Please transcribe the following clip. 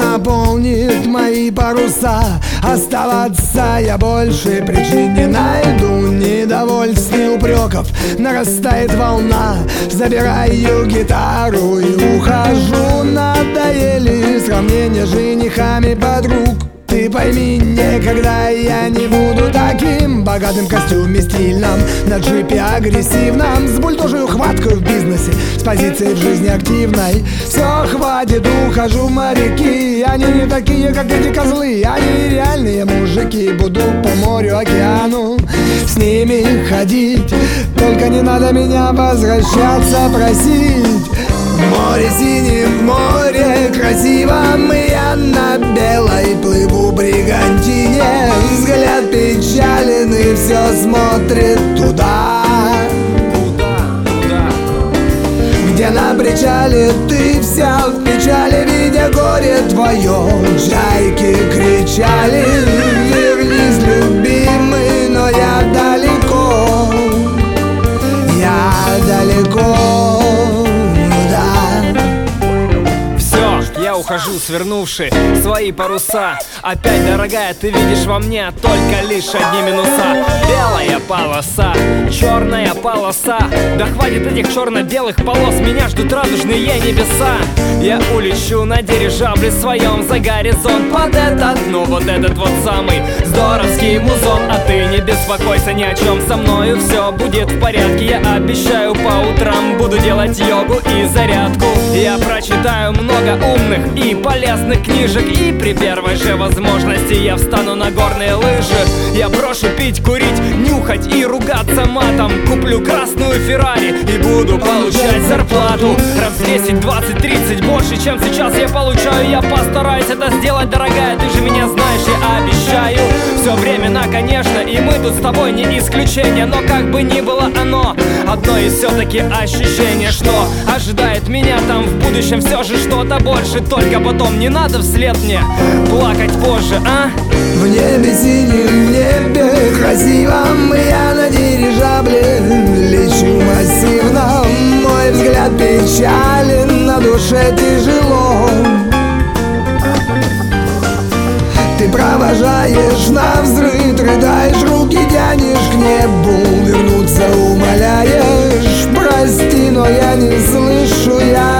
наполнит мои паруса. Оставаться я больше причин не найду. Недовольств и упреков нарастает волна. Забираю гитару и ухожу. Надоели сравнения с женихами подруг. Ты пойми, никогда я не буду таким. Богатым в костюме стильном, на джипе агрессивном, с бульдожью хваткой в бизнесе, с позицией в жизни активной. Все, хватит, ухожу в моряки. Они не такие, как эти козлы. Они реальные мужики. Буду по морю, океану с ними ходить. Только не надо меня возвращаться просить. Море синим, в море красивом, и я на белой плыву бригантине. Взгляд печален и все смотрит туда, где на причале ты вся в печали, видя горе твое. Чайки кричали: вернись, любимый, но я далеко, я далеко. Я ухожу, свернувши свои паруса. Опять, дорогая, ты видишь во мне только лишь одни минуса. Белая полоса, черная полоса. Да хватит этих черно-белых полос, меня ждут радужные небеса. Я улечу на дирижабле своем за горизонт под этот, ну вот этот вот самый здоровский музон. А ты не беспокойся ни о чем, со мною все будет в порядке. Я обещаю, по утрам буду делать йогу и зарядку. Я прочитаю много умных и полезных книжек, и при первой же возможности я встану на горные лыжи. Я брошу пить, курить, нюхать и ругаться матом. Куплю красную Феррари и буду получать зарплату раз в 10, 20, 30 больше, чем сейчас я получаю. Я постараюсь это сделать, дорогая, ты же меня знаешь, я обещаю. Все временно, конечно, и мы тут с тобой не исключение. Но как бы ни было оно, одно из все-таки ощущение, что ожидает меня там в будущем все же что-то больше. Только потом не надо вслед мне плакать позже, а? В небе синем, небе красивом, я на дирижабле лечу массивно. Мой взгляд печален, на душе тяжело. Ты провожаешь навзрыд, рыдаешь, руки тянешь к небу, вернуться умоляешь. Прости, но я не слышу, я